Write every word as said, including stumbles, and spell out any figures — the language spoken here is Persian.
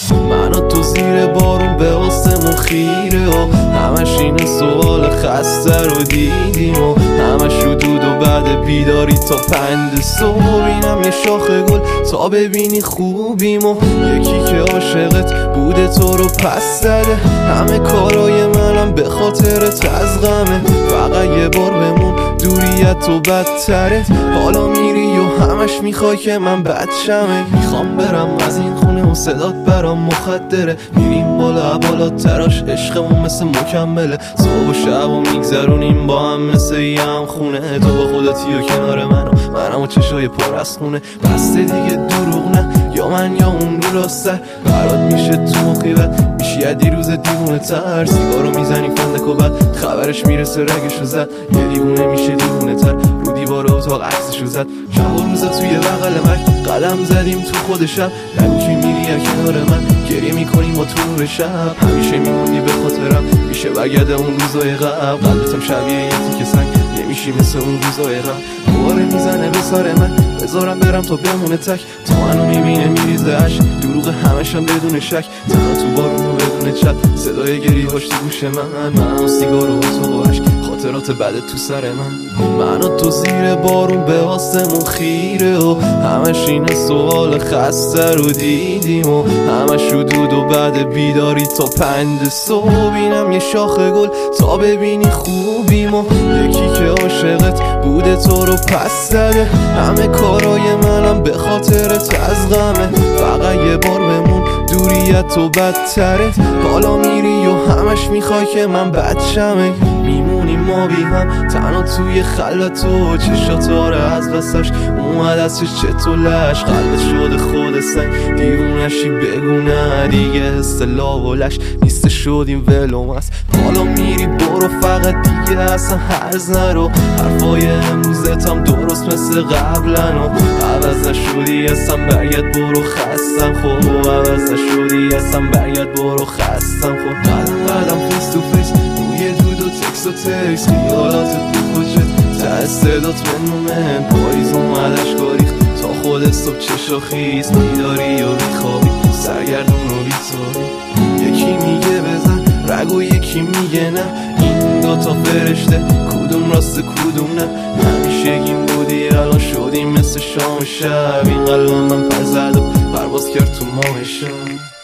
من و تو زیر بارون به آسمون خیره و همش این سوال خسته رو دیدیم و همش رو دود و بعد بیداری تا پند صبح بینم یه شاخ گل تا ببینی خوبیم و یکی که عاشقت بوده تو رو پس زده. همه کارای منم به خاطرت از غمه، فقط یه بار بمون دوریت تو بدتره. حالا میری و همش میخوای که من بدشمه. میخوام برم از این خونه و صدات برام مخدره. میریم بالا بالا تراش عشقمون مثل مکمله. صبح و شب و میگذرونیم با هم مثل یه هم خونه. تو با خودتی و کنار منو منم و چشای پر از خونه. بسته دیگه دروغ نه، یا من یا اون رو راسته. برات میشه تو مخیبت میشی یه دیروز دیوونه تر. سیگارو میزنی فندک و بعد خبرش میرسه رگشو زد. یه دیوونه میشه دیوونه تر. رو دیوار اتاق عکسشو زد. شب و روزا توی بغل مک قدم زدیم تو خود شب. نگو که میری یا کنار من گریه میکنیم با تو نور شب. همیشه میمونی به خاطرم، میشه برگرد اون روزای قبل. قلبتم شبیه یه تیکه سنگ نمیشی مثل اون روزای قبل. دوباره میزنه به سر من بذارم برم تا بمونه تک. تا منو میبینه میریزه عشق، دروغ همشم بدون شک. تنها تو بارون و بدون چت، صدای گریه باش تو گوش من. من و سیگار و تو و عشق، خاطرات بعد تو سر من. من و تو زیر بارون به آسمون خیره و همش این سوال خسته رو دیدیم و همش رو دود و بعد بیداری تا پند صبح بینم یه شاخ گل تا ببینی خوبیم و یکی که عاشقت بوده تو رو پس زده. همه کارای منم به خاطرت از غمه، فقط یه بار بمون دوریت تو بدتره. حالا میری و همش میخوای که من بدشمه. میمونیم ما بی هم تنها توی خلوت و چشات آره از وسش اومد از چه چطور لش. قلبت شده خود سنگ دیوونشی بگونه دیگه اصطلاح و لش نیسته شدیم ولوم است. حالا میری برو فقط دیگه اصلا هرز نرو. حرفای امروزت هم درست مثل قبلن و عوض نشدی اصلا برگرد برو خستم. خب عوض نشدی اصلا برگرد برو خستم. خب قدم قدم فیس تو فیس روی دود و تکس و تکس. خیالاتت بی خوشت تا صدات منومن پاییز اومدش گاریخت تا خود صبح چشا خیز. بیداری و بیخوابی سرگردون و بیتابی. یکی میگه بزن رگ و یکی میگه نه. این دوتا فرشته کدوم راست کدوم نه. همیشگیم بودی الان شدیم مثل شام شب. این قلبم من پر زد و پرواز کرد تو ماه شب.